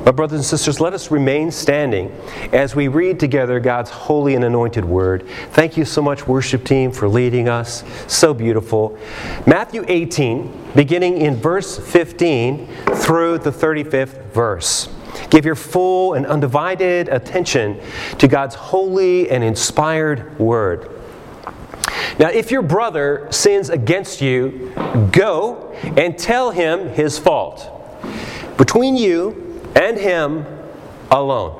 My brothers and sisters, let us remain standing as we read together God's holy and anointed word. Thank you so much, worship team, for leading us. So beautiful. Matthew 18, beginning in verse 15 through the 35th verse. Give your full and undivided attention to God's holy and inspired word. Now, if your brother sins against you, go and tell him his fault, between you and him alone.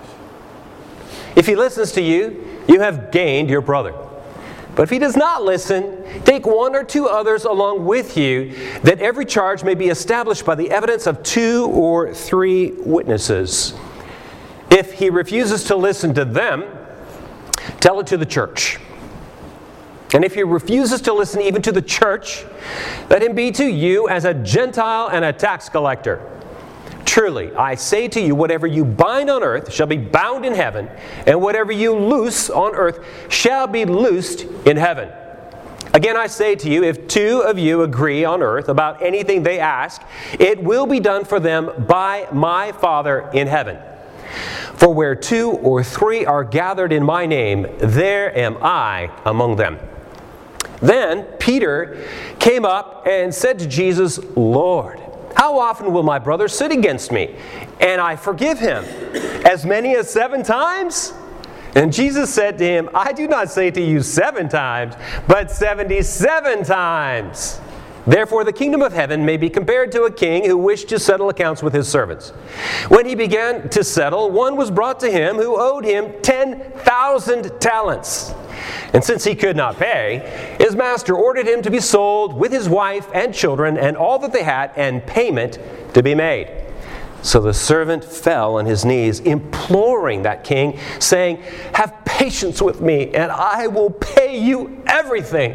If he listens to you, you have gained your brother. But if he does not listen, take one or two others along with you, that every charge may be established by the evidence of 2 or 3 witnesses. If he refuses to listen to them, tell it to the church. And if he refuses to listen even to the church, let him be to you as a Gentile and a tax collector. Truly, I say to you, whatever you bind on earth shall be bound in heaven, and whatever you loose on earth shall be loosed in heaven. Again, I say to you, if 2 of you agree on earth about anything they ask, it will be done for them by my Father in heaven. For where 2 or 3 are gathered in my name, there am I among them. Then Peter came up and said to Jesus, Lord, how often will my brother sin against me, and I forgive him? As many as 7 times? And Jesus said to him, I do not say to you 7 times, but 77 times. Therefore the kingdom of heaven may be compared to a king who wished to settle accounts with his servants. When he began to settle, one was brought to him who owed him 10,000 talents. And since he could not pay, his master ordered him to be sold with his wife and children and all that they had, and payment to be made. So the servant fell on his knees, imploring that king, saying, have patience with me, and I will pay you everything.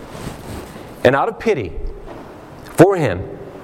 And out of pity for him,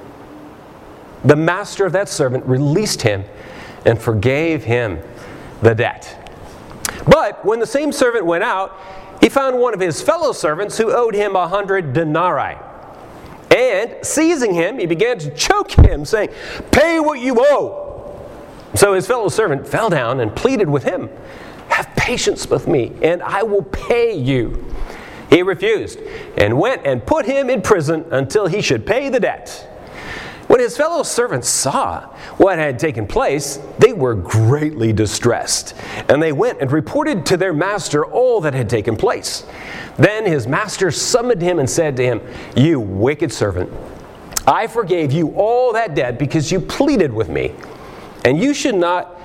the master of that servant released him and forgave him the debt. But when the same servant went out, he found one of his fellow servants who owed him 100 denarii. And seizing him, he began to choke him, saying, pay what you owe. So his fellow servant fell down and pleaded with him, have patience with me, and I will pay you. He refused, and went and put him in prison until he should pay the debt. When his fellow servants saw what had taken place, they were greatly distressed, and they went and reported to their master all that had taken place. Then his master summoned him and said to him, you wicked servant, I forgave you all that debt because you pleaded with me, and should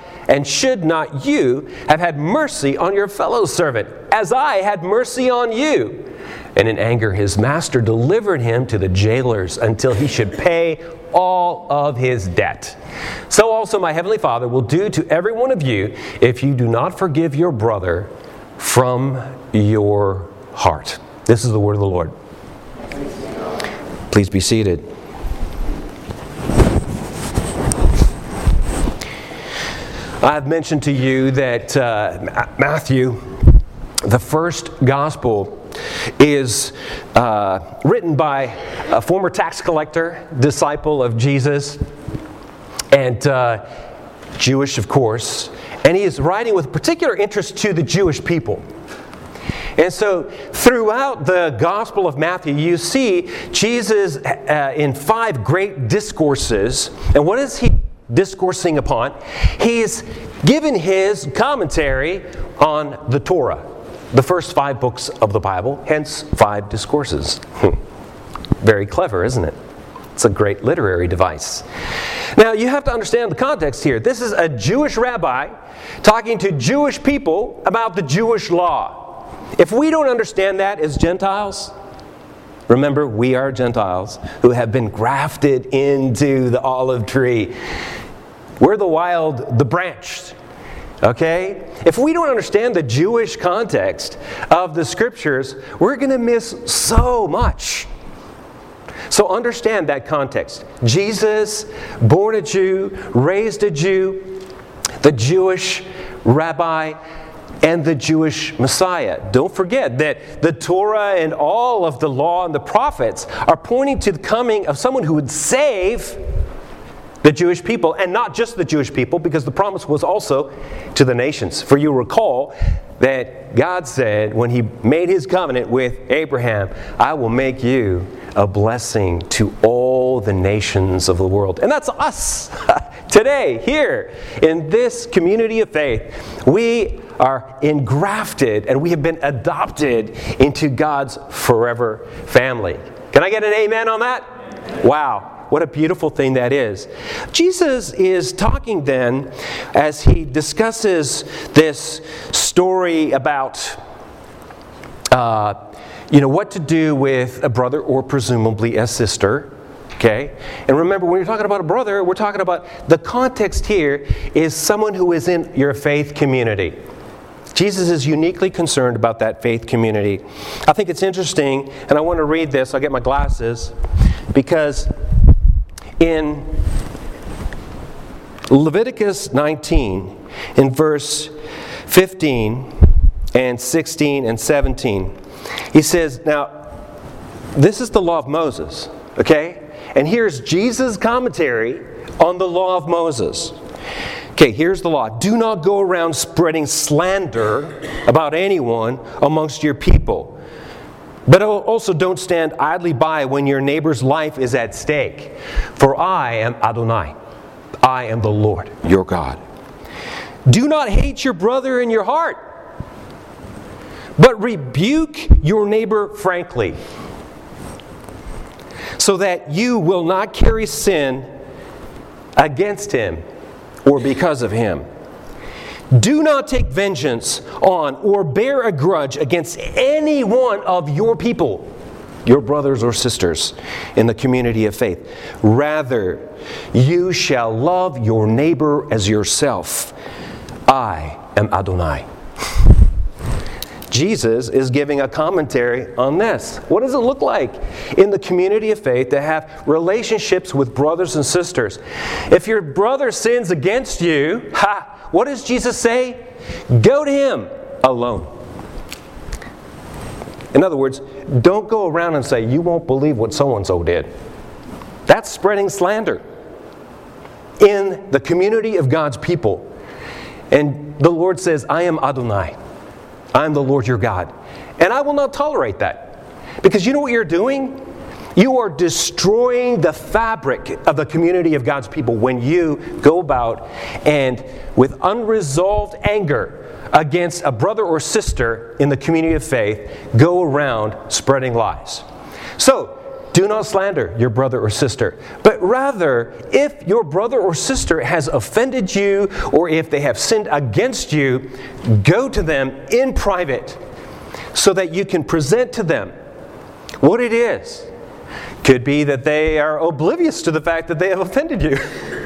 not you have had mercy on your fellow servant, as I had mercy on you? And in anger his master delivered him to the jailers until he should pay all of his debt. So also my heavenly Father will do to every one of you if you do not forgive your brother from your heart. This is the word of the Lord. Please be seated. I've mentioned to you that Matthew, the first gospel, is written by a former tax collector, disciple of Jesus, and Jewish, of course. And he is writing with particular interest to the Jewish people. And so throughout the Gospel of Matthew, you see Jesus in 5 great discourses. And what is he discoursing upon? He's given his commentary on the Torah, the first 5 books of the Bible, hence 5 discourses. Very clever, isn't it? It's a great literary device. Now, you have to understand the context here. This is a Jewish rabbi talking to Jewish people about the Jewish law. If we don't understand that as Gentiles, remember, we are Gentiles who have been grafted into the olive tree. We're the branch. Okay? If we don't understand the Jewish context of the Scriptures, we're going to miss so much. So understand that context. Jesus, born a Jew, raised a Jew, the Jewish rabbi, and the Jewish Messiah. Don't forget that the Torah and all of the law and the prophets are pointing to the coming of someone who would save the Jewish people, and not just the Jewish people, because the promise was also to the nations. For you recall that God said when He made His covenant with Abraham, I will make you a blessing to all the nations of the world. And that's us today, here, in this community of faith. We are engrafted and we have been adopted into God's forever family. Can I get an amen on that? Wow. What a beautiful thing that is. Jesus is talking then as He discusses this story about what to do with a brother or presumably a sister. Okay? And remember, when you're talking about a brother, we're talking about the context here is someone who is in your faith community. Jesus is uniquely concerned about that faith community. I think it's interesting, and I want to read this. I'll get my glasses, because in Leviticus 19, in verse 15 and 16 and 17, he says, now, this is the law of Moses, okay? And here's Jesus' commentary on the law of Moses. Okay, here's the law. Do not go around spreading slander about anyone amongst your people. But also don't stand idly by when your neighbor's life is at stake. For I am Adonai. I am the Lord, your God. Do not hate your brother in your heart, but rebuke your neighbor frankly, so that you will not carry sin against him or because of him. Do not take vengeance on or bear a grudge against any one of your people, your brothers or sisters in the community of faith. Rather, you shall love your neighbor as yourself. I am Adonai. Jesus is giving a commentary on this. What does it look like in the community of faith to have relationships with brothers and sisters? If your brother sins against you, what does Jesus say? Go to him alone. In other words, don't go around and say, you won't believe what so-and-so did. That's spreading slander in the community of God's people. And the Lord says, I am Adonai. I am the Lord your God. And I will not tolerate that. Because you know what you're doing? You are destroying the fabric of the community of God's people when you go about and with unresolved anger against a brother or sister in the community of faith, go around spreading lies. So, do not slander your brother or sister, but rather, if your brother or sister has offended you or if they have sinned against you, go to them in private so that you can present to them what it is. Could be that they are oblivious to the fact that they have offended you.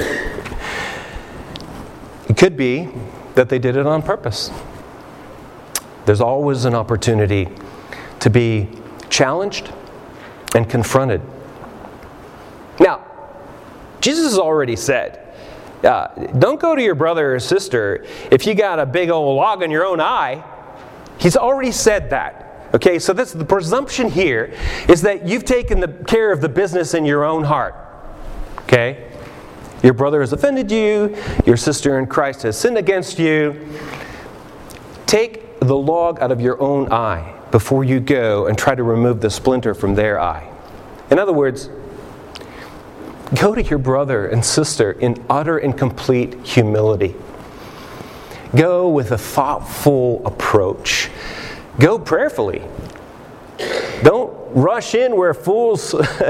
It could be that they did it on purpose. There's always an opportunity to be challenged and confronted. Now, Jesus has already said, don't go to your brother or sister if you got a big old log in your own eye. He's already said that. Okay, so the presumption here is that you've taken the care of the business in your own heart. Okay? Your brother has offended you, your sister in Christ has sinned against you. Take the log out of your own eye before you go and try to remove the splinter from their eye. In other words, go to your brother and sister in utter and complete humility. Go with a thoughtful approach. Go prayerfully. Don't rush in where fools,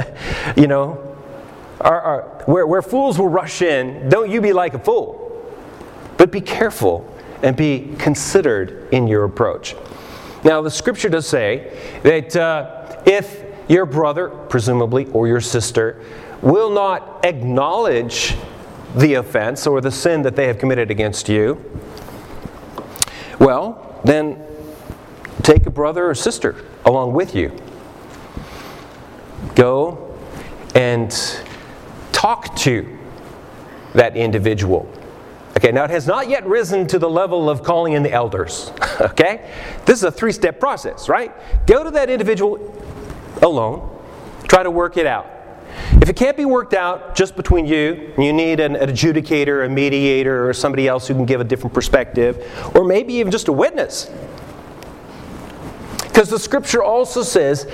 where fools will rush in. Don't you be like a fool. But be careful and be considered in your approach. Now, the scripture does say that if your brother, presumably, or your sister, will not acknowledge the offense or the sin that they have committed against you, well, then take a brother or sister along with you. Go and talk to that individual. Okay, now it has not yet risen to the level of calling in the elders. Okay? This is a 3-step process, right? Go to that individual alone. Try to work it out. If it can't be worked out just between you, you need an adjudicator, a mediator, or somebody else who can give a different perspective, or maybe even just a witness. Because the Scripture also says,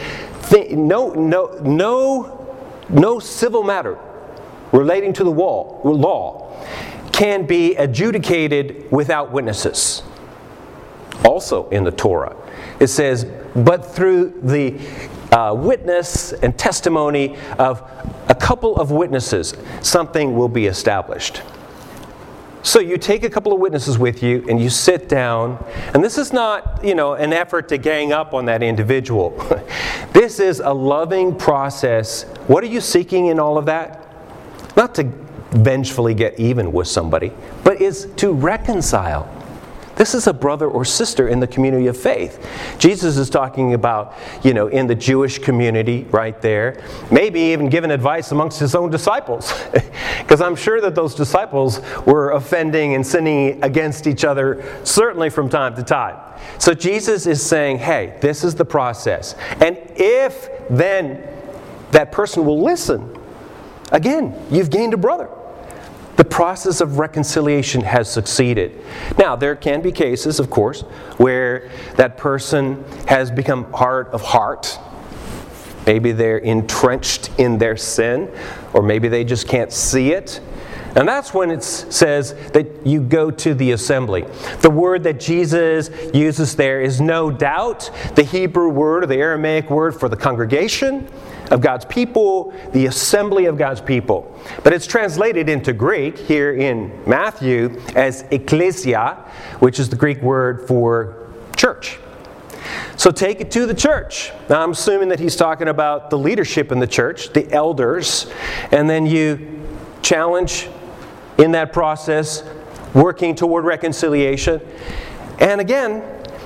no civil matter relating to the law can be adjudicated without witnesses. Also in the Torah, it says, but through the witness and testimony of a couple of witnesses, something will be established. So you take a couple of witnesses with you and you sit down, and this is not, an effort to gang up on that individual. This is a loving process. What are you seeking in all of that? Not to vengefully get even with somebody, but is to reconcile. This is a brother or sister in the community of faith. Jesus is talking about, in the Jewish community right there, maybe even giving advice amongst his own disciples. Because I'm sure that those disciples were offending and sinning against each other, certainly from time to time. So Jesus is saying, hey, this is the process. And if then that person will listen, again, you've gained a brother. The process of reconciliation has succeeded. Now, there can be cases, of course, where that person has become hard of heart. Maybe they're entrenched in their sin, or maybe they just can't see it. And that's when it says that you go to the assembly. The word that Jesus uses there is no doubt the Hebrew word or the Aramaic word for the congregation of God's people, the assembly of God's people. But it's translated into Greek here in Matthew as ekklesia, which is the Greek word for church. So take it to the church. Now I'm assuming that he's talking about the leadership in the church, the elders, and then you challenge in that process, working toward reconciliation. And again,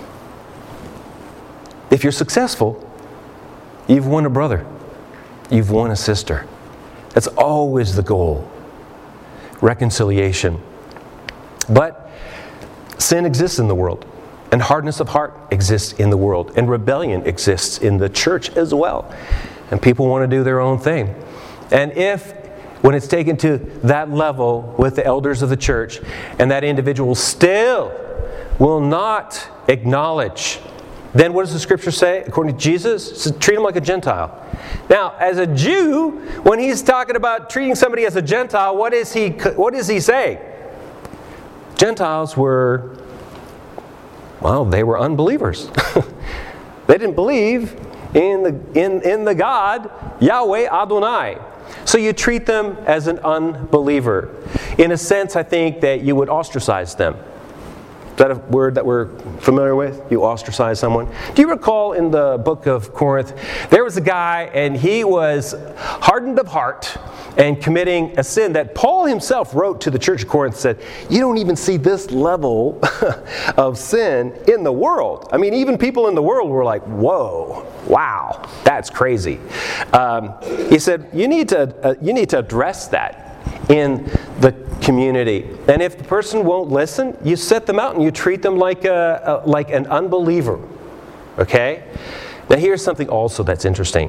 if you're successful, you've won a brother. You've won a sister. That's always the goal. Reconciliation. But sin exists in the world. And hardness of heart exists in the world. And rebellion exists in the church as well. And people want to do their own thing. And when it's taken to that level with the elders of the church, and that individual still will not acknowledge, then what does the Scripture say? According to Jesus, it says, treat him like a Gentile. Now, as a Jew, when he's talking about treating somebody as a Gentile, what is he saying? Gentiles were, they were unbelievers. They didn't believe in the God, Yahweh Adonai. So you treat them as an unbeliever. In a sense, I think that you would ostracize them. Is that a word that we're familiar with? You ostracize someone. Do you recall in the book of Corinth, there was a guy and he was hardened of heart and committing a sin that Paul himself wrote to the church of Corinth, said, you don't even see this level of sin in the world. I mean, even people in the world were like, whoa, wow, that's crazy. He said, you need to address that in the community. And if the person won't listen, you set them out and you treat them like an unbeliever. Okay? Now here's something also that's interesting.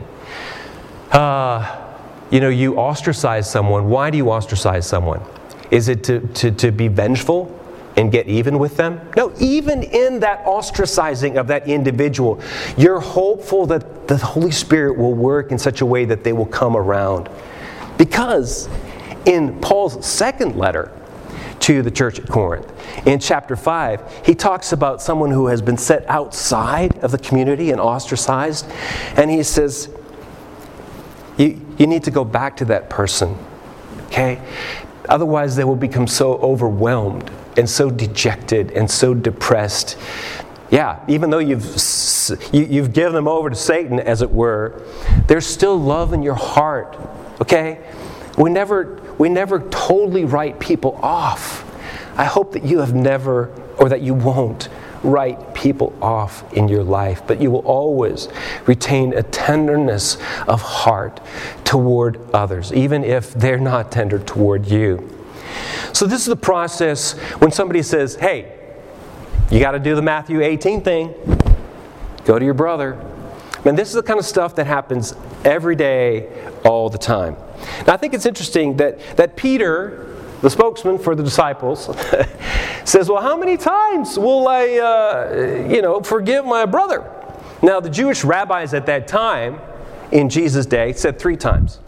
You ostracize someone. Why do you ostracize someone? Is it to be vengeful and get even with them? No, even in that ostracizing of that individual, you're hopeful that the Holy Spirit will work in such a way that they will come around. Because in Paul's second letter to the church at Corinth, in chapter 5, he talks about someone who has been set outside of the community and ostracized. And he says, you need to go back to that person, okay? Otherwise they will become so overwhelmed and so dejected and so depressed. Yeah, even though you've given them over to Satan, as it were, there's still love in your heart, okay? We never totally write people off. I hope that you have never, or that you won't, write people off in your life, but you will always retain a tenderness of heart toward others, even if they're not tender toward you. So this is the process when somebody says, hey, you got to do the Matthew 18 thing. Go to your brother. And this is the kind of stuff that happens every day, all the time. Now, I think it's interesting that Peter, the spokesman for the disciples, says, well, how many times will I, forgive my brother? Now, the Jewish rabbis at that time, in Jesus' day, said 3 times.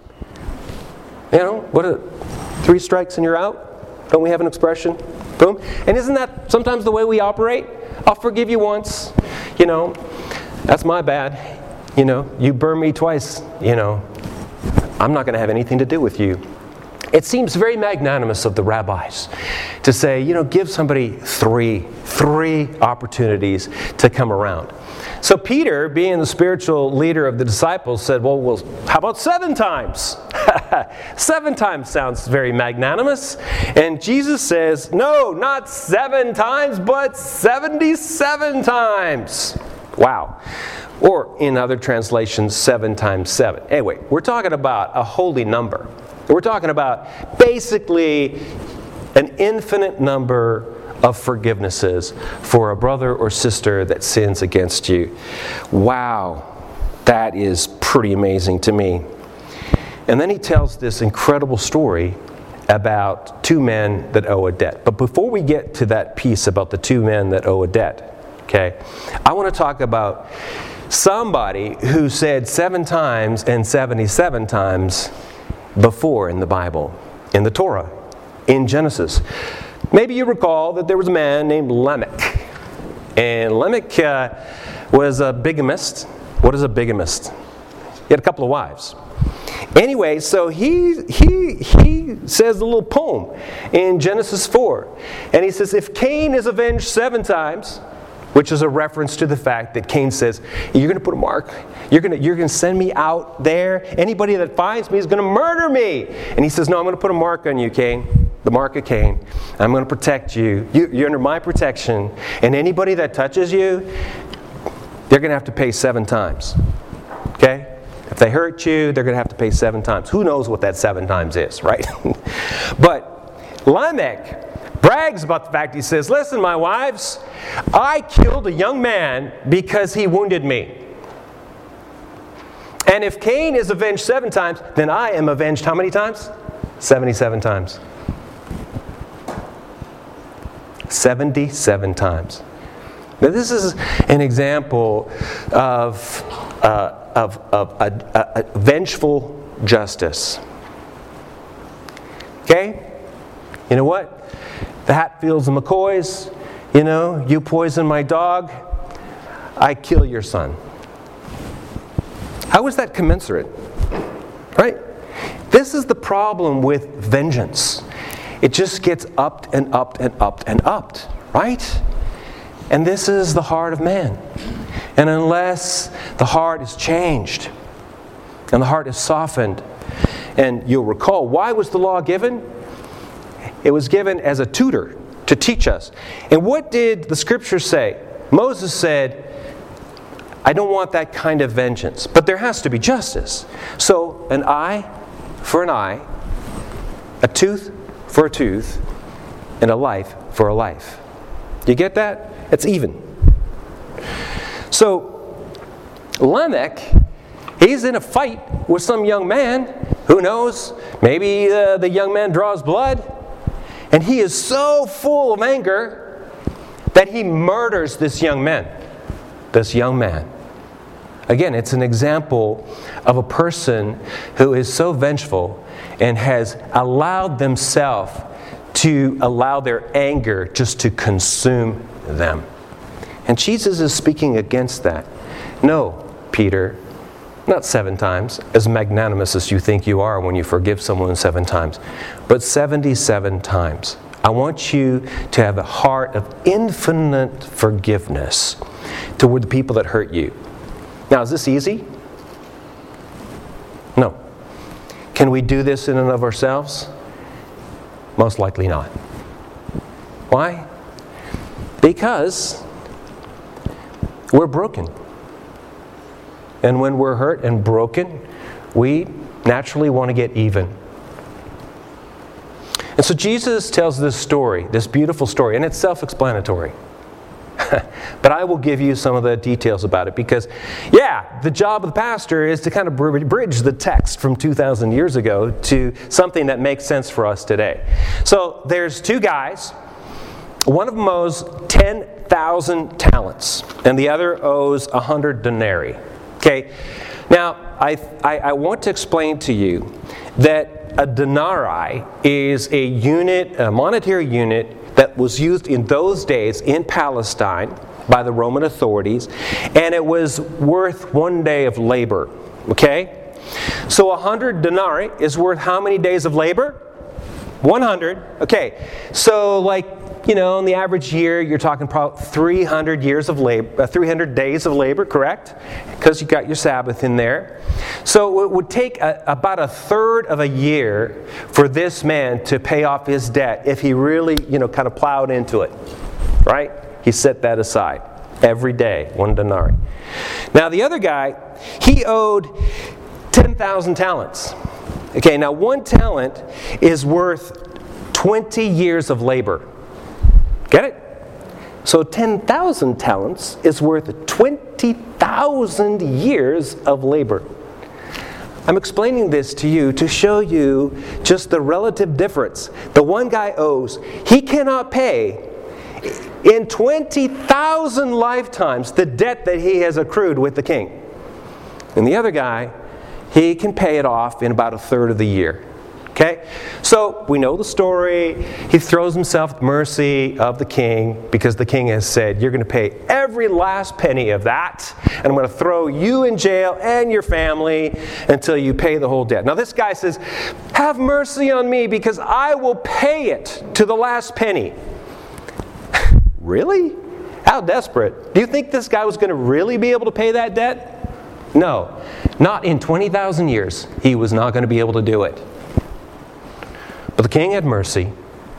3 strikes and you're out? Don't we have an expression? Boom. And isn't that sometimes the way we operate? I'll forgive you once. That's my bad. You burn me twice. I'm not going to have anything to do with you. It seems very magnanimous of the rabbis to say, give somebody three opportunities to come around. So Peter, being the spiritual leader of the disciples, said, well, how about 7 times? 7 times sounds very magnanimous. And Jesus says, no, not 7 times, but 77 times. Wow. Or in other translations, 7 times 7. Anyway, we're talking about a holy number. We're talking about basically an infinite number of forgivenesses for a brother or sister that sins against you. Wow, that is pretty amazing to me. And then he tells this incredible story about 2 men that owe a debt. But before we get to that piece about the 2 men that owe a debt, okay, I want to talk about somebody who said 7 times and 77 times before in the Bible, in the Torah, in Genesis. Maybe you recall that there was a man named Lamech. And Lamech was a bigamist. What is a bigamist? He had a couple of wives. Anyway, so he says a little poem in Genesis 4. And he says, if Cain is avenged 7 times, which is a reference to the fact that Cain says, you're going to put a mark. You're going to send me out there. Anybody that finds me is going to murder me. And he says, no, I'm going to put a mark on you, Cain. The mark of Cain. I'm going to protect you. You're under my protection. And anybody that touches you, they're going to have to pay 7 times. Okay? If they hurt you, they're going to have to pay 7 times. Who knows what that 7 times is, right? But Lamech brags about the fact, he says, listen, my wives, I killed a young man because he wounded me. And if Cain is avenged 7 times, then I am avenged how many times? 77 times. 77 times. Now this is an example of a vengeful justice. Okay? You know what? The Hatfields and McCoys, you poison my dog, I kill your son. How is that commensurate? Right? This is the problem with vengeance. It just gets upped and upped and upped and upped, right? And this is the heart of man. And unless the heart is changed and the heart is softened, and you'll recall, why was the law given? It was given as a tutor to teach us. And what did the Scriptures say? Moses said, I don't want that kind of vengeance, but there has to be justice. So an eye for an eye, a tooth for a tooth, and a life for a life. You get that? It's even. So Lamech, he's in a fight with some young man. Who knows? Maybe the young man draws blood. And he is so full of anger that he murders this young man. This young man. Again, it's an example of a person who is so vengeful and has allowed themselves to allow their anger just to consume them. And Jesus is speaking against that. No, Peter, not 7 times, as magnanimous as you think you are when you forgive someone 7 times, but 77 times. I want you to have a heart of infinite forgiveness toward the people that hurt you. Now, is this easy? No. Can we do this in and of ourselves? Most likely not. Why? Because we're broken. And when we're hurt and broken, we naturally want to get even. And so Jesus tells this story, this beautiful story, and it's self-explanatory. But I will give you some of the details about it because, the job of the pastor is to kind of bridge the text from 2,000 years ago to something that makes sense for us today. So there's two guys. One of them owes 10,000 talents, and the other owes 100 denarii. Okay, now I want to explain to you that a denarii is a unit, a monetary unit that was used in those days in Palestine by the Roman authorities, and it was worth 1 day of labor. Okay, so 100 denarii is worth how many days of labor? 100. Okay, so in the average year, you're talking probably 300 years of labor, 300 days of labor, correct? Because you got your Sabbath in there. So it would take about a third of a year for this man to pay off his debt if he really, kind of plowed into it, right? He set that aside every day, 1 denarii. Now the other guy, he owed 10,000 talents. Okay, now 1 talent is worth 20 years of labor. Get it? So 10,000 talents is worth 20,000 years of labor. I'm explaining this to you to show you just the relative difference. The one guy owes, he cannot pay in 20,000 lifetimes the debt that he has accrued with the king. And the other guy, he can pay it off in about a third of the year. Okay? So we know the story. He throws himself at the mercy of the king because the king has said, you're going to pay every last penny of that, and I'm going to throw you in jail and your family until you pay the whole debt. Now this guy says, have mercy on me because I will pay it to the last penny. Really? How desperate. Do you think this guy was going to really be able to pay that debt? No. Not in 20,000 years. He was not going to be able to do it. But the king had mercy.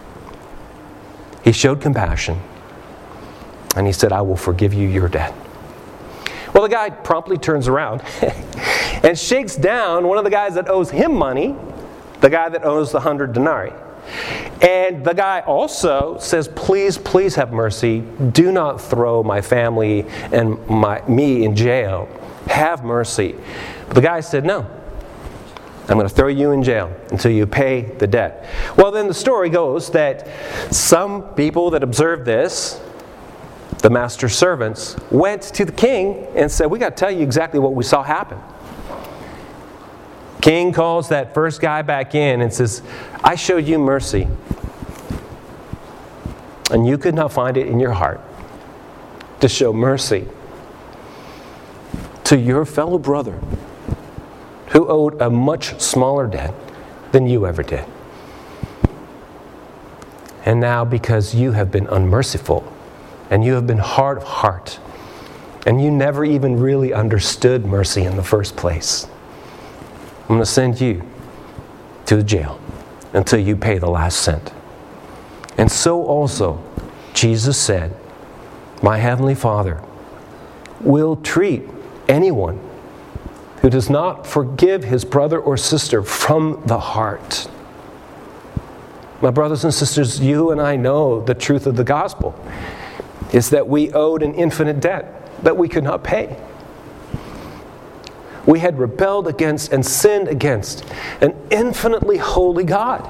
He showed compassion. And he said, I will forgive you your debt. Well, the guy promptly turns around and shakes down one of the guys that owes him money, the guy that owes the 100 denarii. And the guy also says, please, please have mercy. Do not throw my family and me in jail. Have mercy. But the guy said, no. I'm going to throw you in jail until you pay the debt. Well, then the story goes that some people that observed this, the master's servants, went to the king and said, we got to tell you exactly what we saw happen. King calls that first guy back in and says, I showed you mercy. And you could not find it in your heart to show mercy to your fellow brother who owed a much smaller debt than you ever did. And now because you have been unmerciful and you have been hard of heart and you never even really understood mercy in the first place, I'm going to send you to the jail until you pay the last cent. And so also, Jesus said, my Heavenly Father will treat anyone who does not forgive his brother or sister from the heart. My brothers and sisters, you and I know the truth of the gospel is that we owed an infinite debt that we could not pay. We had rebelled against and sinned against an infinitely holy God.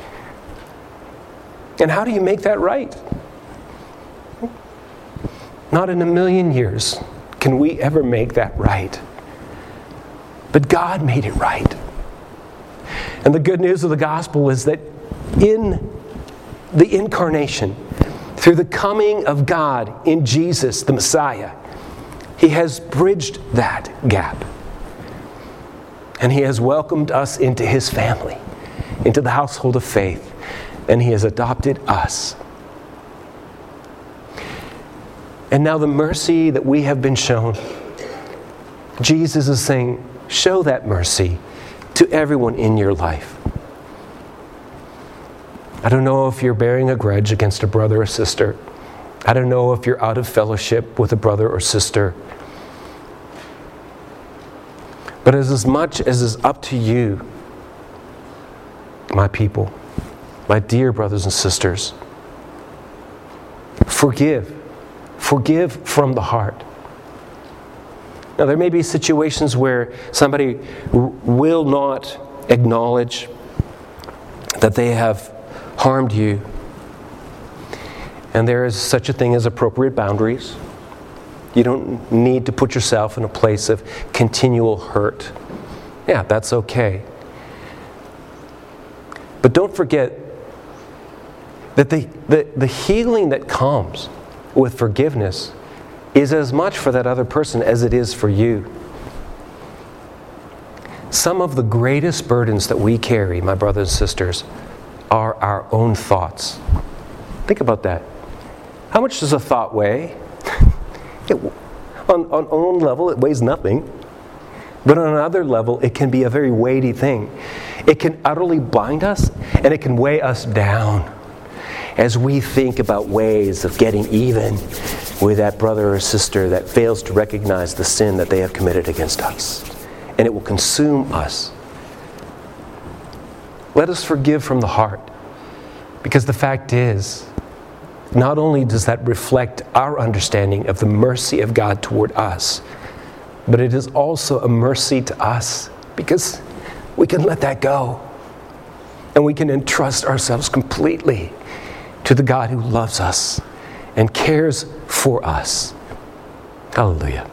And how do you make that right? Not in a million years can we ever make that right. But God made it right. And the good news of the gospel is that in the incarnation, through the coming of God in Jesus, the Messiah, He has bridged that gap. And He has welcomed us into His family, into the household of faith, and He has adopted us. And now the mercy that we have been shown, Jesus is saying, show that mercy to everyone in your life. I don't know if you're bearing a grudge against a brother or sister. I don't know if you're out of fellowship with a brother or sister. But as much as is up to you, my people, my dear brothers and sisters, forgive forgive from the heart. Now, there may be situations where somebody will not acknowledge that they have harmed you. And there is such a thing as appropriate boundaries. You don't need to put yourself in a place of continual hurt. Yeah, that's okay. But don't forget that the healing that comes with forgiveness is as much for that other person as it is for you. Some of the greatest burdens that we carry, my brothers and sisters, are our own thoughts. Think about that. How much does a thought weigh? On one level, it weighs nothing. But on another level, it can be a very weighty thing. It can utterly bind us, and it can weigh us down as we think about ways of getting even with that brother or sister that fails to recognize the sin that they have committed against us. And it will consume us. Let us forgive from the heart. Because the fact is, not only does that reflect our understanding of the mercy of God toward us, but it is also a mercy to us because we can let that go. And we can entrust ourselves completely to the God who loves us and cares for us. Hallelujah.